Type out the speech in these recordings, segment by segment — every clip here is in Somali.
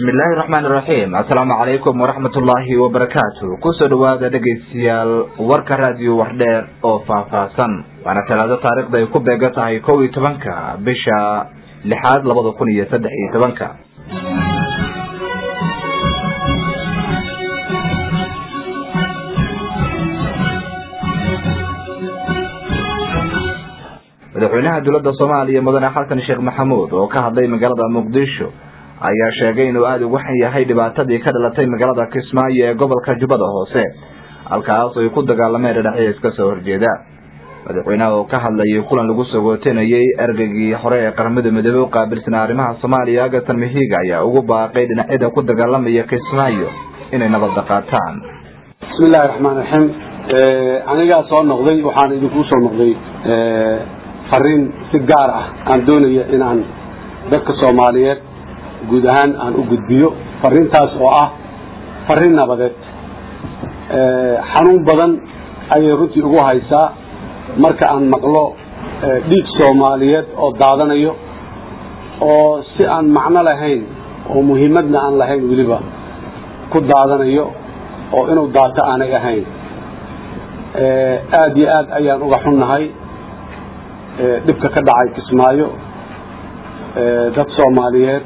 بسم الله الرحمن الرحيم. السلام عليكم ورحمة الله وبركاته. كسر هذا دقيسيال ورك راديو وحدة أو فافاسن. وأنا ثلاثة طريق ده يكون بقطع يكوي تبنكا بشا لحد لبض كونية تدعي تبنكا. madaxweynaha dowladda Soomaaliya mudane xasan sheekh maxamuud oo ka hadlay magaalada Muqdisho ayaa sheegay inuu aad ugu xun yahay dhibaatadii ka dhalatay magaalada Kismaayo ee gobolka Jubbada Hoose halkaas oo ay ku dagaalameen dhinacyada iska soo horjeeda. madaxweynaha oo ka hadlay kulan lagu soo gooteynayay ergagii hore ee qaramada midoobay qaabilsan arrimaha Soomaaliya Agatan Mihiga ayaa ugu baaqay dhinacyada ku dagaalamaya Kismaayo inay nabad qaataan. bismillaahir rahmaanir rahiim. aniga soo noqday waxaan idinku soo noqday farin si gaar ah aan doonayo in aan dadka Soomaaliyeed guud ahaan aan u gudbiyo farintaas oo ah farin nabadeed. xanuun badan ayay runtii ugu haysaa marka aan maqlo dhiig Soomaaliyeed oo daadanayo oo si aan macno lahayn oo muhiimadna aan lahayn waliba ku daadanayo oo inuu daato aanay ahayn. aad iyo aad ayaan uga xunnahay dhibka ka dhacay Kismaayo. dad Soomaaliyeed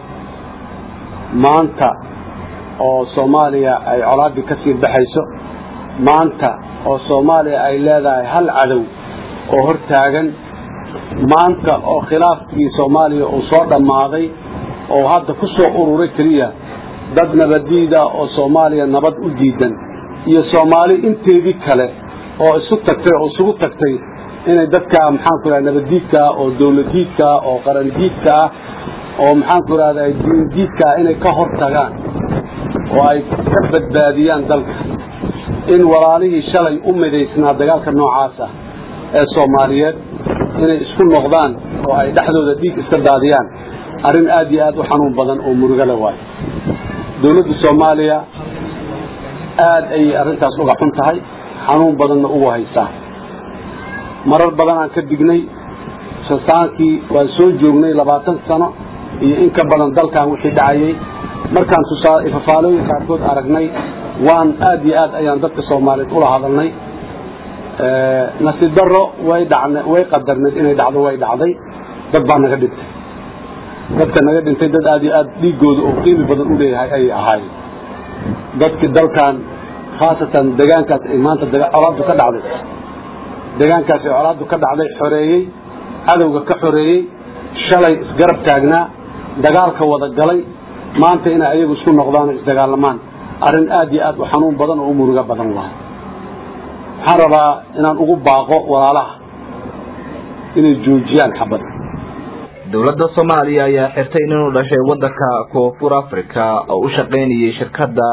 maanta oo Soomaaliya ay colaadi ka sii baxayso, maanta oo Soomaaliya ay leedahay hal cadow oo hor taagan, maanta oo khilaafkii Soomaaliya uu soo dhamaaday oo hadda ku soo ururay kaliya dad nabadiida oo Soomaaliya nabad u diidan iyo Soomaali inteedii kale oo isu tagtay inay dadka maxaan ku raadnaa nabadiidka oo dawladiidka oo qarandiidka oo maxaan ku raadnaa diindiidka inay ka hortagaan oo ay ka badbaadiyaan dalka in walaalihii shalay u midaysnaa dagaalka noocaas ah ee Soomaaliyeed inay isku noqdaan oo ay dhaxdooda dhiig iska daadiyaan arrin aad iyo aad u xanuun badan oo murugo leh waay. dawladda Soomaaliya aad ay arrintaas uga xun tahay, xanuun badanna ugu haysaa. marar badan aan ka dignay saankii waan soo joognay 20 sano iyo in ka badan dalkan wixii dhacayay markaan ifafaalooyin qaarkood aragnay waan aad iyo aad ayaan dadka Soomaaliyeed ula hadalnay. nasiib darro way qadarnay inay dhacdo way dhacday. dad baa naga dhintay, dadka naga dhintay dad aad iyo aad dhiigooda oo qiimo badan u leeyahay ay ahaayeen. dadkii dalkan khaasatan deegaankaas ay maanta colaadu ka dhacday deegaankaas ay colaadu ka dhacday xoreeyay cadowga ka xoreeyay shalay isgarab taagnaa dagaalka wada galay maanta in ayagu isku noqdaan isdagaalamaan arrin aad iyo aad u xanuun badan oo murugo badan waa. waxaan rabaa inaan ugu baaqo walaalaha inay joojiyaan xabadda. dowladda Soomaaliya ayaa xirtay inuu dhashay wadanka Koonfur Afrika oo u shaqeynayay shirkadda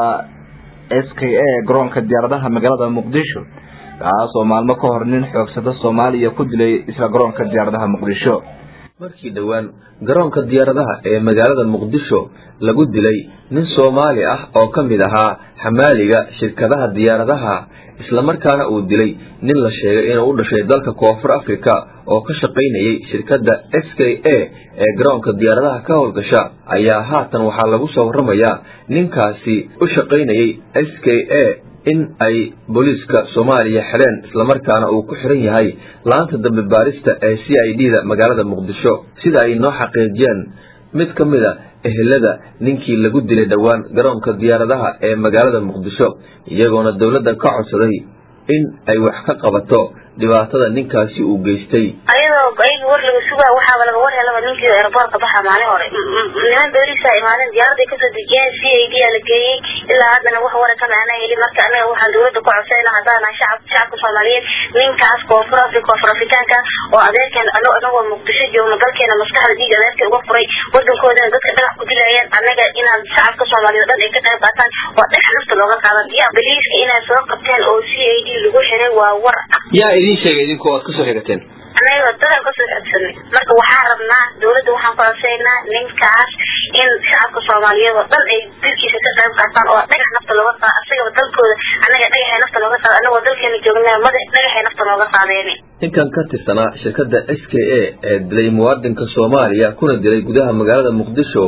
SKA garoonka diyaaradaha magaalada Muqdisho kaas oo maalmo ka hor nin xoogsada Soomaaliya ku dilay isla garoonka diyaaradaha Muqdisho. markii dhawaan garoonka diyaaradaha ee magaalada Muqdisho lagu dilay nin Soomaali ah oo ka mid ahaa xamaaliga shirkadaha diyaaradaha isla markaana uu dilay nin la sheegay inuu u dhashay dalka Koonfur Afrika oo ka shaqeynayay shirkadda SKA ee garoonka diyaaradaha ka howlgasha ayaa haatan waxaa lagu soo waramayaa ninkaasi u shaqeynayay SKA in ay booliiska Soomaaliya xireen isla markaana uu ku xiran yahay laanta dambe baarista ee CID-da magaalada Muqdisho sida ay noo xaqiijiyeen mid ka mid ah ehelada ninkii lagu dilay dhawaan garoonka diyaaradaha ee magaalada Muqdisho iyagoona dawladda ka codsaday in ay wax ka qabato dhibaatada ninkaasi uu geystay. ayadoo war laga sugaa waxa laga war helay ninkii airport-ka baxa maalin hore niman booliska imaaneen diyaaradda ka soo dejiyeen CID la geeyay ilaa hadana wax war ka macna heli marka anaga waxaan dawladda ku codsaynaa hadana shacabka Soomaaliyeed ninkaas Koonfur Afrikaanka oo adeerkan anagoo Muqdisho joogno dalkeena maskaxda diiga adeerka uga furay wadankooda dadka dhagax ku dilayeen anaga inaan shacabka Soomaaliyeed dhan ay ka qayb qaataan waa dhagax nafta looga qaadan diyaa booliska inay soo qabteen oo CID lagu xiray waa war yaa idin sheegay idinku aad ku soo xigateen anaga dadka ka soo xigsanay marka waxaan rabnaa dawladda waxaan ku codsaynaa ninkaas in shacabka Soomaaliyeed oo dhan ay dilkiisa ka qayb qaataan oo dhagax nafta looga qaado asaga dalkooda anaga dhagax nafta looga qaado anagoo dalkeena joognaa madax dhagax nafta looga qaadeenay. ninkan ka tirsanaa shirkadda SKA ee dilay muwaadinka Soomaaliya kuna dilay gudaha magaalada Muqdisho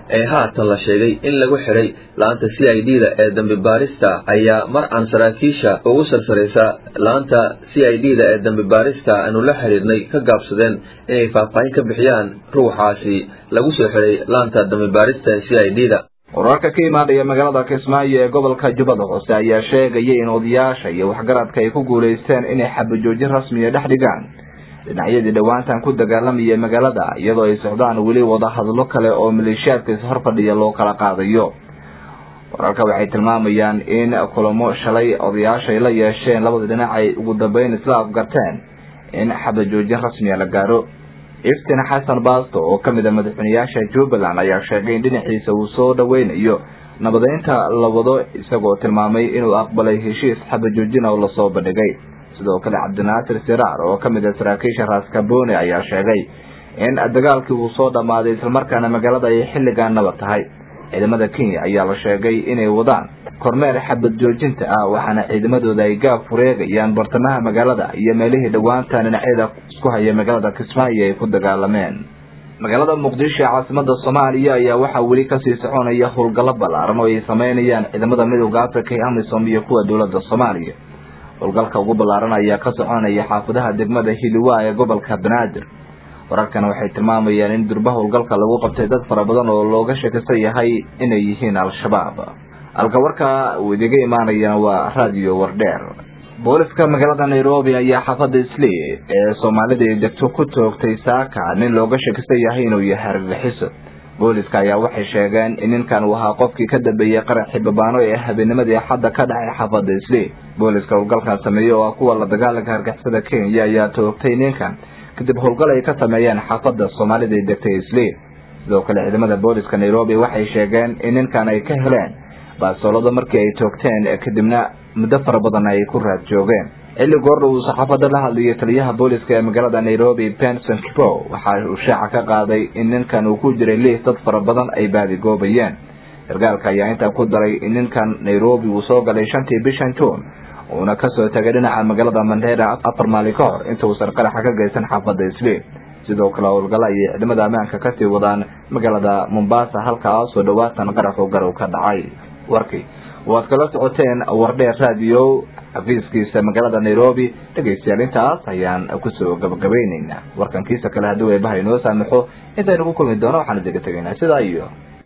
ee haatan la sheegay in lagu xiray laanta CID-da ee dambi baarista ayaa mar aan saraakiisha ugu sarsaraysa laanta CID-da ee dambi baarista aanu la xiriirnay ka gaabsadeen inay faahfaahin ka bixiyaan ruuxaasi lagu soo xiray laanta dambi baarista ee CID-da. wararka ka imaanaya magaalada Kismaayo ee gobolka Jubbada Hoose ayaa sheegay in odayaasha iyo waxgaradka ay ku guuleysteen inay xabajoojin rasmi ah dhex dhigaan dhinacyadii dhawaantan ku dagaalamaya magaalada iyadoo ay socdaan weli wada hadallo kale oo maleeshiyaadka hor fadhiya loo kala qaadayo. wararka waxay tilmaamayaan in kulamo shalay odayaasha ay la yeesheen labada dhinac ay ugu dambeyn isla afgarteen in xabajoojin rasmi ah la gaaro. iftiin xasan baasto oo kamid ah madaxweynayaasha Jubbaland ayaa sheegay in dhinaciisa uu soo dhaweynayo nabadeynta la wado isagoo tilmaamay inuu aqbalay heshiis xabajoojin oo la soo bandhigay. sidoo kale Cabdinaasir Siraar oo kamid ah saraakiisha Raaskabooni ayaa sheegay in dagaalkii uu soo dhamaaday isla markaana magaalada ay xilligan nabad tahay. ciidamada Kenya ayaa la sheegay inay wadaan kormeer xabajoojinta ah waxaana ciidamadooda ay gaaf fureegayaan bartamaha magaalada iyo meelihii dhawaantan dhinacyada isku haya magaalada Kismaayo ay ku dagaalameen. magaalada Muqdisho caasimada Soomaaliya ayaa waxa weli ka sii soconaya howlgallo ballaaran oo ay sameynayaan ciidamada midowga Afrika ee AMISOM iyo kuwa dowladda Soomaaliya. howlgalka ugu ballaaran ayaa ka soconaya xaafadaha degmada Hiliwa ee gobolka Banaadir. wararkan waxay tilmaamayaan in durba howlgalka lagu qabtay dad fara badan oo looga shakisan yahay inay yihiin al-shabaab. halka warka uu idiga imaanayana waa Radio Wardheer. booliska magaalada Nairobi ayaa xaafada Islii ee Soomaalida ay degto ku toogtay saaka nin looga shakisan yahay inuu yahay argagixiso. booliska ayaa waxay sheegeen in ninkan uu ahaa qofkii ka dambeeyay qaraxii babaano ee habeennimadii xadda ka dhacay xaafada Islii. booliska howlgalka sameeyay oo kuwa la dagaalanka argagixisada Kenya ayaa toogtay ninkan kadib howlgal ay ka sameeyeen xaafada Soomaalida ay degtay Islii. sidoo kale ciidamada booliska Nairobi waxay sheegeen in ninkan ay ka heleen baasolada markii ay toogteen kadibna muddo fara badan ay ku raad joogeen. xilli goorna uu saxaafada la hadlayay taliyaha booliska ee magaalada Nairobi Benson Kipo waxa uu shaaca ka qaaday in ninkan uu ku jiray liis dad fara badan ay baadi goobayeen. sargaalka ayaa inta ku daray in ninkan Nairobi uu soo galay 5tii bishan June uuna ka soo tagay dhinaca magaalada Mandera 4 maalin ka hor inta uu sarqaraxa ka geysan xaafada Islii. sidoo kale howlgalla ay ciidamada ammaanka ka sii wadaan magaalada Mombasa halkaas oo dhawaatan qaraxu garow ka dhacay. warkii waad kala socoteen Wardheer Radio xafiiskiisa magaalada Nairobi. dhageystayaal intaas ayaan ku soo gabagabaynaynaa warkankiisa kale haddii ay bahay noo saamaxo inta nagu kulmi doono waxaan idinka tegaynaa sidaa iyo